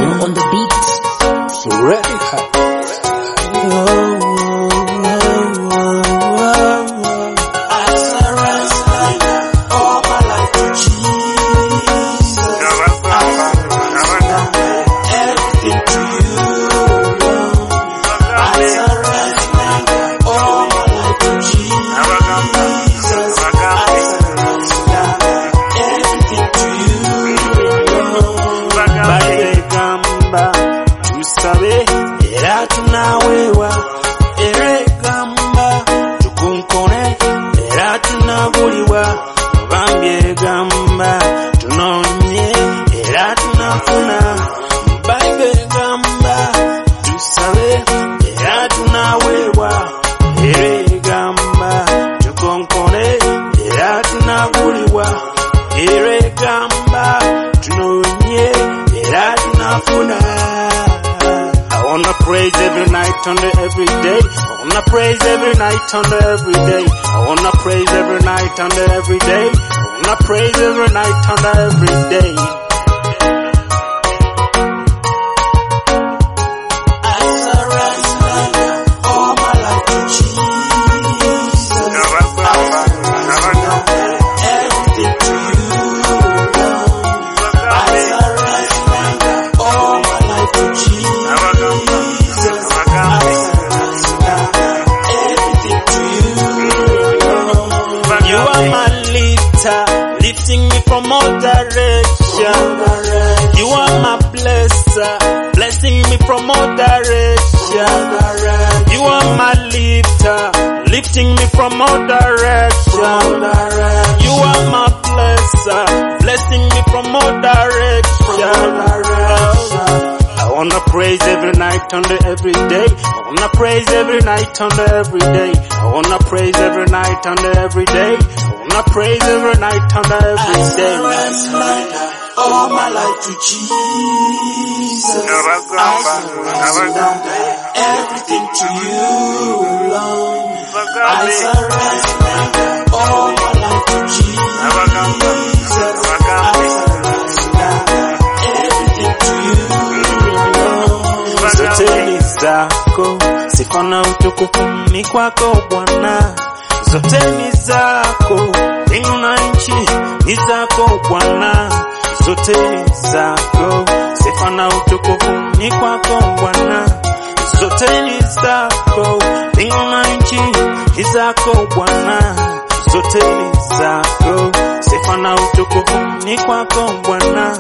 on the beat. Ready hot. I surrender all my life to Jesus. I surrender everything to you, Lord. I surrender all my life to Jesus. I surrender everything to you, Lord. Baregamba tusabe era tunawewa, eregamba tukunkone era tunabuliwa, bambye gamba tunonye era tunafuna, Bible gamba tusabe era tunawewa, eregamba tukunkone era tunabuliwa, eregamba tunonye era tunafuna. I wanna praise every night on the every day. I wanna praise every night on the every day. I wanna praise every night on the every day. I wanna praise every night on the every day. I surrender all my life to Jesus. I surrender everything to you, Lord. I surrender all my life to Jesus. I surrender everything to you, Lord. You are my lifter, lifting me from all direction. You are my blesser, blessing me from all direction. You are my lifter, lifting me from all direction. You are my blesser, blessing me from all direction. I wanna praise every night on the every day. I wanna praise every night on the every day. I wanna praise every night on the every day. I wanna praise every night on the every I day. surrender all my life to Jesus. I surrender everything to you, Lord. I surrender all my life to Jesus. I surrender everything to you, Lord. Zote ni zako, sifa na utukufu ni kwako Bwana. Zote ni zako, mbingu na nchi ni zako Bwana. Zote ni zako, sifa na utukufu ni kwako Bwana. Zote ni zako, mbingu na nchi ni zako Bwana. Zote ni zako, sifa na utukufu ni kwako Bwana.